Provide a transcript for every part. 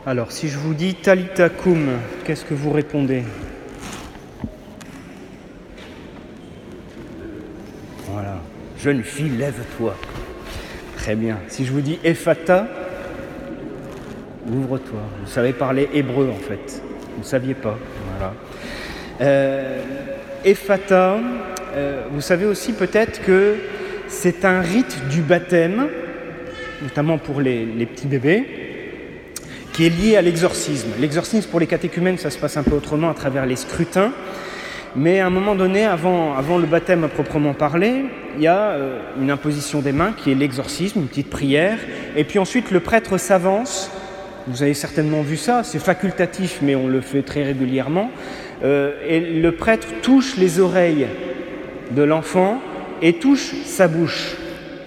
Alors, si je vous dis Talitha Koum, qu'est-ce que vous répondez? Voilà. Jeune fille, lève-toi. Très bien. Si je vous dis Ephata, ouvre-toi. Vous savez parler hébreu, en fait. Vous ne saviez pas. Voilà. Ephata, vous savez aussi peut-être que c'est un rite du baptême, notamment pour les petits bébés, qui est lié à l'exorcisme. L'exorcisme pour les catéchumènes, ça se passe un peu autrement à travers les scrutins, mais à un moment donné, avant le baptême à proprement parler, il y a une imposition des mains qui est l'exorcisme, une petite prière, et puis ensuite le prêtre s'avance. Vous avez certainement vu ça, c'est facultatif, mais on le fait très régulièrement, et le prêtre touche les oreilles de l'enfant et touche sa bouche.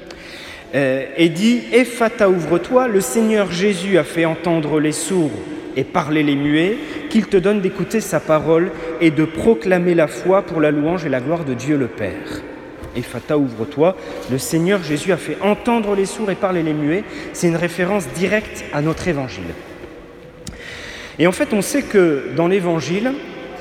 Et dit « Ephata, ouvre-toi, le Seigneur Jésus a fait entendre les sourds et parler les muets, qu'il te donne d'écouter sa parole et de proclamer la foi pour la louange et la gloire de Dieu le Père. » Ephata, ouvre-toi, le Seigneur Jésus a fait entendre les sourds et parler les muets. C'est une référence directe à notre évangile. Et en fait, on sait que dans l'évangile,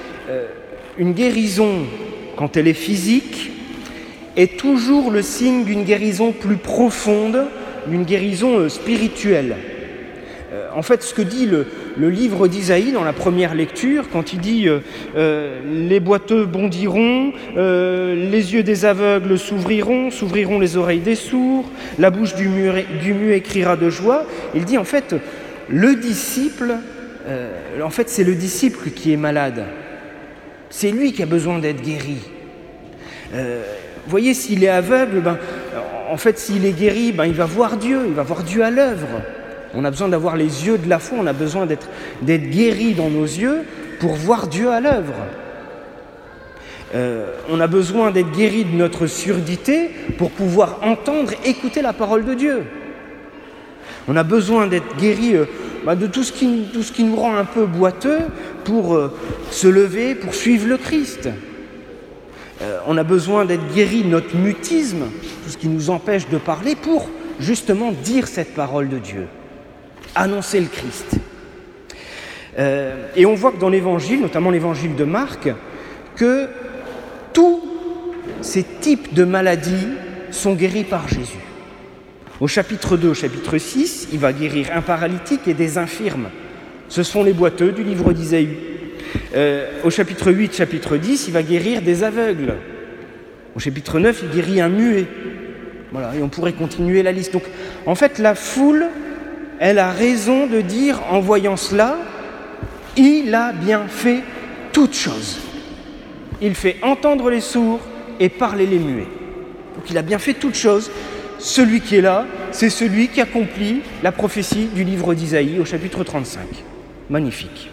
une guérison, quand elle est physique, est toujours le signe d'une guérison plus profonde, d'une guérison spirituelle. En fait, ce que dit le livre d'Isaïe dans la première lecture, quand il dit « Les boiteux bondiront, les yeux des aveugles s'ouvriront les oreilles des sourds, la bouche du muet criera de joie », il dit en fait, le disciple, c'est le disciple qui est malade. C'est lui qui a besoin d'être guéri. Vous voyez, s'il est aveugle, s'il est guéri, il va voir Dieu à l'œuvre. On a besoin d'avoir les yeux de la foi, on a besoin d'être guéri dans nos yeux pour voir Dieu à l'œuvre. On a besoin d'être guéri de notre surdité pour pouvoir entendre, écouter la parole de Dieu. On a besoin d'être guéri de tout ce qui nous rend un peu boiteux pour se lever, pour suivre le Christ. On a besoin d'être guéri de notre mutisme, tout ce qui nous empêche de parler, pour justement dire cette parole de Dieu, annoncer le Christ. Et on voit que dans l'évangile, notamment l'évangile de Marc, que tous ces types de maladies sont guéris par Jésus. Au chapitre 2, au chapitre 6, il va guérir un paralytique et des infirmes. Ce sont les boiteux du livre d'Isaïe. Au chapitre 8, chapitre 10, il va guérir des aveugles. Au chapitre 9, il guérit un muet. Voilà, et on pourrait continuer la liste. Donc, en fait, la foule, elle a raison de dire, en voyant cela, il a bien fait toutes choses. Il fait entendre les sourds et parler les muets. Donc, il a bien fait toutes choses. Celui qui est là, c'est celui qui accomplit la prophétie du livre d'Isaïe au chapitre 35. Magnifique.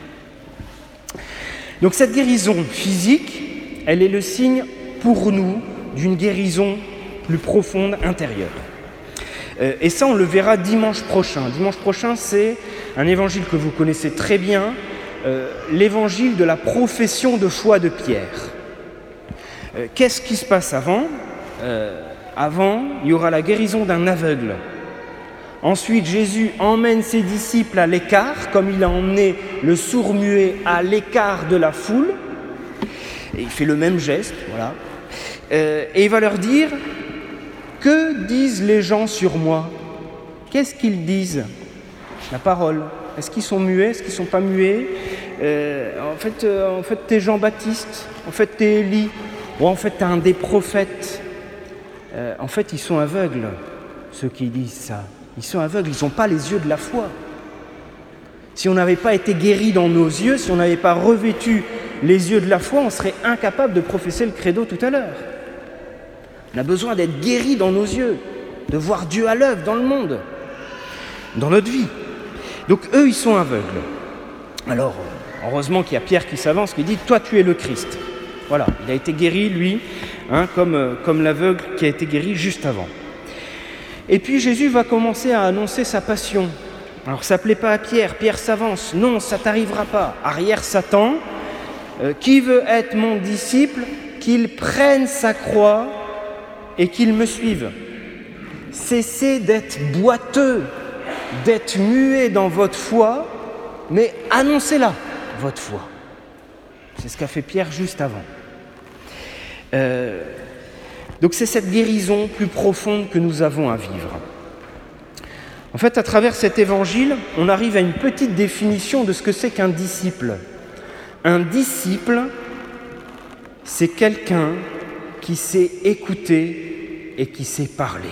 Donc cette guérison physique, elle est le signe pour nous d'une guérison plus profonde intérieure. Et ça, on le verra dimanche prochain. Dimanche prochain, c'est un évangile que vous connaissez très bien, l'évangile de la profession de foi de Pierre. Qu'est-ce qui se passe avant ? Avant, il y aura la guérison d'un aveugle. Ensuite, Jésus emmène ses disciples à l'écart, comme il a emmené le sourd-muet à l'écart de la foule. Et il fait le même geste, voilà. Et il va leur dire « Que disent les gens sur moi ?» Qu'est-ce qu'ils disent ? La parole. Est-ce qu'ils sont muets ? Est-ce qu'ils ne sont pas muets ? En fait, t'es Jean-Baptiste. En fait, t'es Élie. Ou en fait, t'es un des prophètes. En fait, ils sont aveugles, ceux qui disent ça. Ils sont aveugles, ils n'ont pas les yeux de la foi. Si on n'avait pas été guéris dans nos yeux, si on n'avait pas revêtu les yeux de la foi, on serait incapable de professer le credo tout à l'heure. On a besoin d'être guéris dans nos yeux, de voir Dieu à l'œuvre dans le monde, dans notre vie. Donc eux, ils sont aveugles. Alors, heureusement qu'il y a Pierre qui s'avance, qui dit « Toi, tu es le Christ ». Voilà, il a été guéri, lui, comme l'aveugle qui a été guéri juste avant. Et puis Jésus va commencer à annoncer sa passion. Alors ça ne plaît pas à Pierre, Pierre s'avance. Non, ça ne t'arrivera pas. Arrière Satan, qui veut être mon disciple, qu'il prenne sa croix et qu'il me suive. Cessez d'être boiteux, d'être muet dans votre foi mais annoncez-la, votre foi. C'est ce qu'a fait Pierre juste avant. Donc c'est cette guérison plus profonde que nous avons à vivre. En fait, à travers cet évangile, on arrive à une petite définition de ce que c'est qu'un disciple. Un disciple, c'est quelqu'un qui sait écouter et qui sait parler.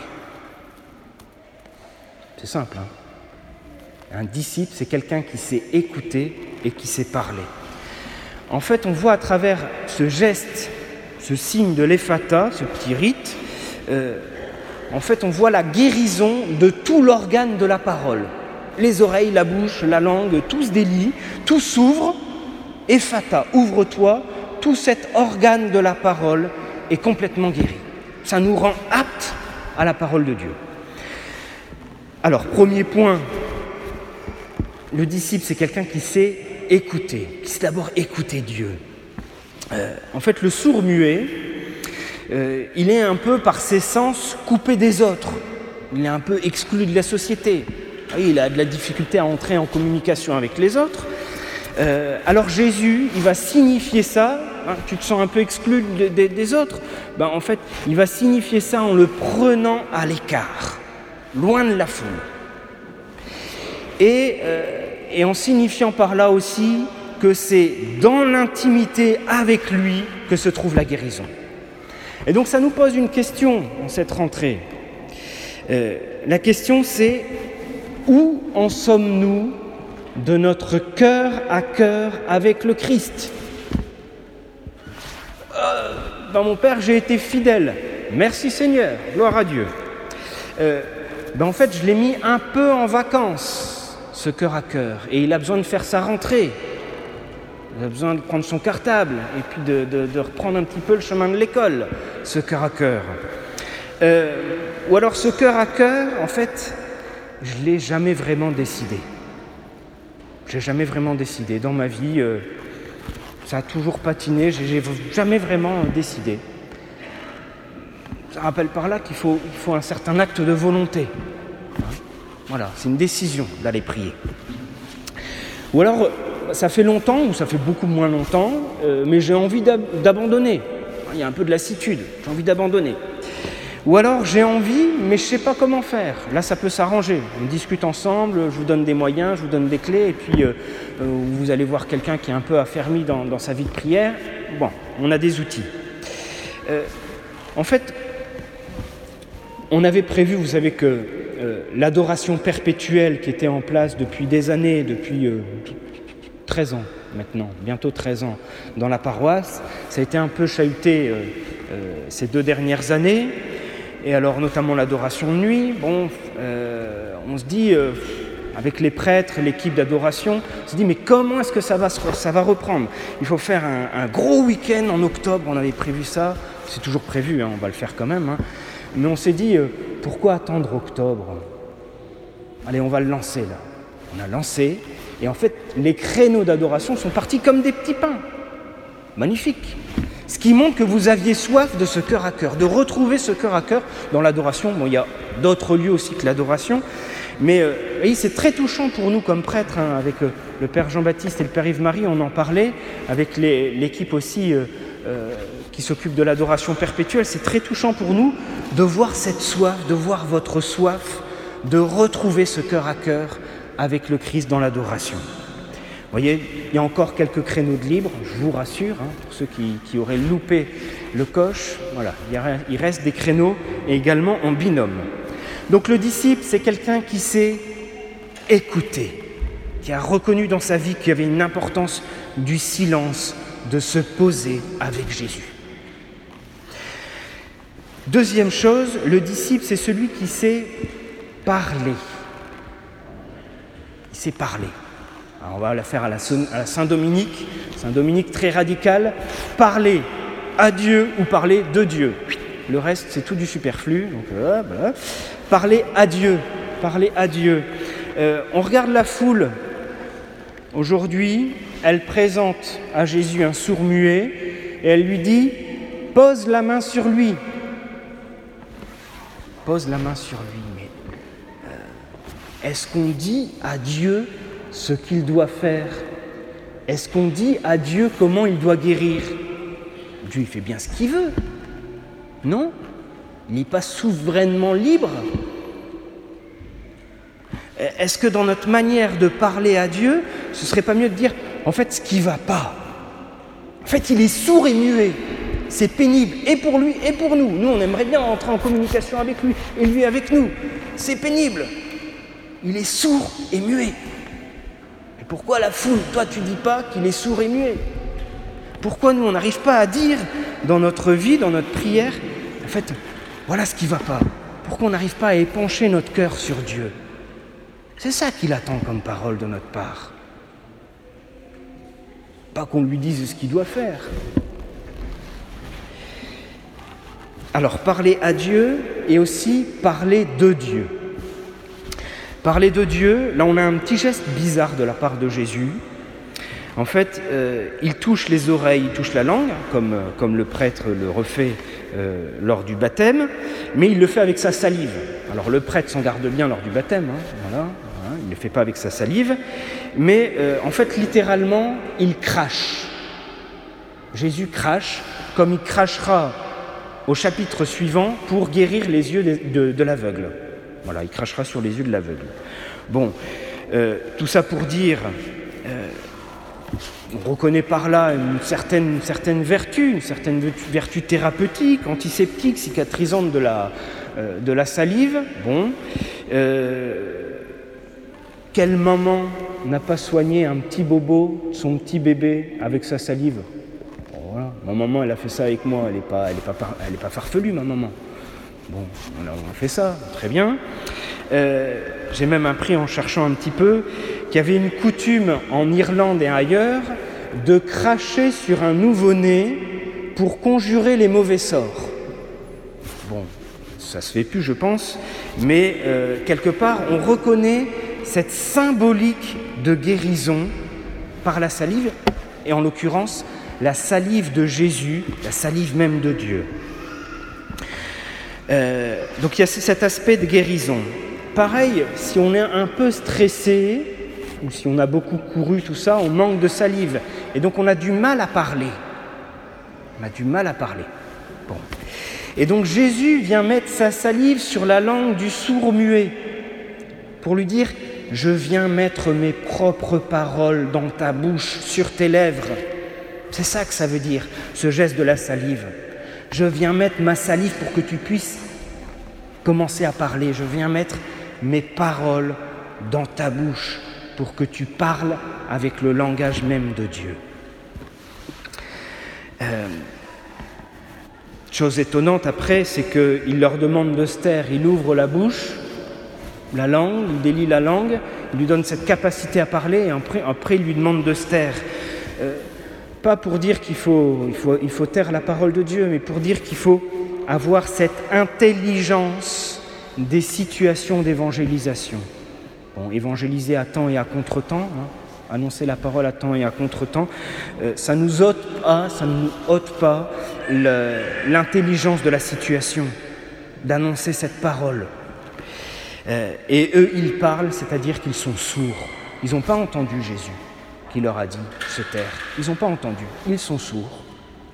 C'est simple, hein ? Un disciple, c'est quelqu'un qui sait écouter et qui sait parler. En fait, on voit à travers ce geste, ce signe de l'Ephata, ce petit rite, en fait, on voit la guérison de tout l'organe de la parole. Les oreilles, la bouche, la langue, tout se délie, tout s'ouvre. Ephata, ouvre-toi, tout cet organe de la parole est complètement guéri. Ça nous rend aptes à la parole de Dieu. Alors, premier point, le disciple, c'est quelqu'un qui sait écouter, qui sait d'abord écouter Dieu. En fait, le sourd-muet, il est un peu par ses sens coupé des autres. Il est un peu exclu de la société. Il a de la difficulté à entrer en communication avec les autres. Alors Jésus, il va signifier ça, hein, tu te sens un peu exclu des autres, en fait, il va signifier ça en le prenant à l'écart, loin de la foule. Et en signifiant par là aussi que c'est dans l'intimité avec lui que se trouve la guérison. Et donc ça nous pose une question en cette rentrée. La question c'est, où en sommes-nous de notre cœur à cœur avec le Christ ? Mon Père, j'ai été fidèle. Merci Seigneur, gloire à Dieu. En fait, je l'ai mis un peu en vacances, ce cœur à cœur. Et il a besoin de faire sa rentrée. Il a besoin de prendre son cartable et puis de reprendre un petit peu le chemin de l'école, ce cœur à cœur. Ou alors ce cœur à cœur, en fait, je ne l'ai jamais vraiment décidé. Je n'ai jamais vraiment décidé. Dans ma vie, ça a toujours patiné, je n'ai jamais vraiment décidé. Ça rappelle par là qu'il faut un certain acte de volonté. Voilà, c'est une décision d'aller prier. Ou alors, ça fait longtemps, ou ça fait beaucoup moins longtemps, mais j'ai envie d'abandonner. Il y a un peu de lassitude, j'ai envie d'abandonner. Ou alors j'ai envie, mais je ne sais pas comment faire. Là, ça peut s'arranger. On discute ensemble, je vous donne des moyens, je vous donne des clés, et puis vous allez voir quelqu'un qui est un peu affermi dans sa vie de prière. Bon, on a des outils. En fait, on avait prévu, vous savez que l'adoration perpétuelle qui était en place depuis des années, depuis 13 ans maintenant, bientôt 13 ans, dans la paroisse, ça a été un peu chahuté ces 2 dernières années. Et alors notamment l'adoration de nuit, on se dit, avec les prêtres, l'équipe d'adoration, on se dit mais comment est-ce que ça va reprendre ? Il faut faire un gros week-end en octobre, on avait prévu ça, c'est toujours prévu, hein, on va le faire quand même, hein. Mais on s'est dit, pourquoi attendre octobre ? Allez, on va le lancer là. On a lancé, et en fait les créneaux d'adoration sont partis comme des petits pains. Magnifique. Ce qui montre que vous aviez soif de ce cœur à cœur, de retrouver ce cœur à cœur dans l'adoration. Bon, il y a d'autres lieux aussi que l'adoration, mais voyez, c'est très touchant pour nous comme prêtres, hein, avec le Père Jean-Baptiste et le Père Yves-Marie, on en parlait, avec l'équipe aussi qui s'occupe de l'adoration perpétuelle. C'est très touchant pour nous de voir cette soif, de voir votre soif, de retrouver ce cœur à cœur avec le Christ dans l'adoration. Vous voyez, il y a encore quelques créneaux de libre, je vous rassure, hein, pour ceux qui auraient loupé le coche, voilà, il reste des créneaux et également en binôme. Donc le disciple, c'est quelqu'un qui sait écouter, qui a reconnu dans sa vie qu'il y avait une importance du silence, de se poser avec Jésus. Deuxième chose, le disciple, c'est celui qui sait parler. Il sait parler. Alors on va la faire à la Saint-Dominique. Saint-Dominique très radical. Parler à Dieu ou parler de Dieu. Le reste, c'est tout du superflu. Donc, voilà. Parler à Dieu. Parler à Dieu. On regarde la foule. Aujourd'hui, elle présente à Jésus un sourd-muet et elle lui dit « Pose la main sur lui ». Pose la main sur lui. Mais est-ce qu'on dit à Dieu ce qu'il doit faire? Est-ce qu'on dit à Dieu comment il doit guérir? Dieu, il fait bien ce qu'il veut. Non? Il n'est pas souverainement libre. Est-ce que dans notre manière de parler à Dieu, ce ne serait pas mieux de dire, en fait, ce qui ne va pas, en fait, il est sourd et muet. C'est pénible, et pour lui, et pour nous. Nous, on aimerait bien entrer en communication avec lui, et lui avec nous. C'est pénible. Il est sourd et muet. Et pourquoi la foule, toi, tu ne dis pas qu'il est sourd et muet? Pourquoi nous, on n'arrive pas à dire dans notre vie, dans notre prière, en fait, voilà ce qui ne va pas. Pourquoi on n'arrive pas à épancher notre cœur sur Dieu? C'est ça qu'il attend comme parole de notre part. Pas qu'on lui dise ce qu'il doit faire. Alors, parler à Dieu et aussi parler de Dieu. Parler de Dieu, là on a un petit geste bizarre de la part de Jésus. En fait, il touche les oreilles, il touche la langue, comme le prêtre le refait lors du baptême, mais il le fait avec sa salive. Alors le prêtre s'en garde bien lors du baptême, voilà, il ne le fait pas avec sa salive, mais en fait, littéralement, il crache. Jésus crache, comme il crachera au chapitre suivant pour guérir les yeux de l'aveugle. Voilà, il crachera sur les yeux de l'aveugle. Bon, tout ça pour dire, on reconnaît par là une certaine vertu thérapeutique, antiseptique, cicatrisante de la salive. Bon, quelle maman n'a pas soigné un petit bobo, son petit bébé, avec sa salive? Voilà. Ma maman, elle a fait ça avec moi, elle est pas farfelue, ma maman. Bon, on a fait ça, très bien. J'ai même appris en cherchant un petit peu qu'il y avait une coutume en Irlande et ailleurs de cracher sur un nouveau-né pour conjurer les mauvais sorts. Bon, ça se fait plus, je pense, mais quelque part, on reconnaît cette symbolique de guérison par la salive, et en l'occurrence, la salive de Jésus, la salive même de Dieu. Donc il y a cet aspect de guérison. Pareil, si on est un peu stressé, ou si on a beaucoup couru, tout ça, on manque de salive. Et donc on a du mal à parler. Bon. Et donc Jésus vient mettre sa salive sur la langue du sourd-muet pour lui dire « Je viens mettre mes propres paroles dans ta bouche, sur tes lèvres. » C'est ça que ça veut dire, ce geste de la salive. Je viens mettre ma salive pour que tu puisses commencer à parler. Je viens mettre mes paroles dans ta bouche pour que tu parles avec le langage même de Dieu. Chose étonnante après, c'est qu'il leur demande de se taire. Il ouvre la bouche, la langue, il délie la langue, il lui donne cette capacité à parler et après il lui demande de se taire. Pas pour dire qu'il faut taire la parole de Dieu, mais pour dire qu'il faut avoir cette intelligence des situations d'évangélisation. Bon, évangéliser à temps et à contre-temps, annoncer la parole à temps et à contre-temps, ça ne nous ôte pas l'intelligence de la situation, d'annoncer cette parole. Et eux, ils parlent, c'est-à-dire qu'ils sont sourds. Ils n'ont pas entendu Jésus qui leur a dit « se taire ». Ils n'ont pas entendu, ils sont sourds.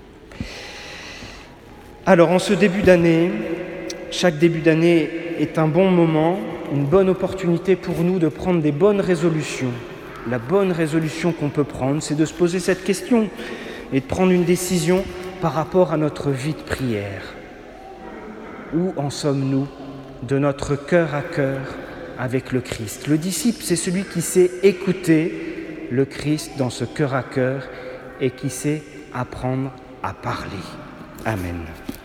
Alors, en ce début d'année, chaque début d'année est un bon moment, une bonne opportunité pour nous de prendre des bonnes résolutions. La bonne résolution qu'on peut prendre, c'est de se poser cette question et de prendre une décision par rapport à notre vie de prière. Où en sommes-nous de notre cœur à cœur avec le Christ? Le disciple, c'est celui qui sait écouter le Christ dans ce cœur à cœur et qui sait apprendre à parler. Amen.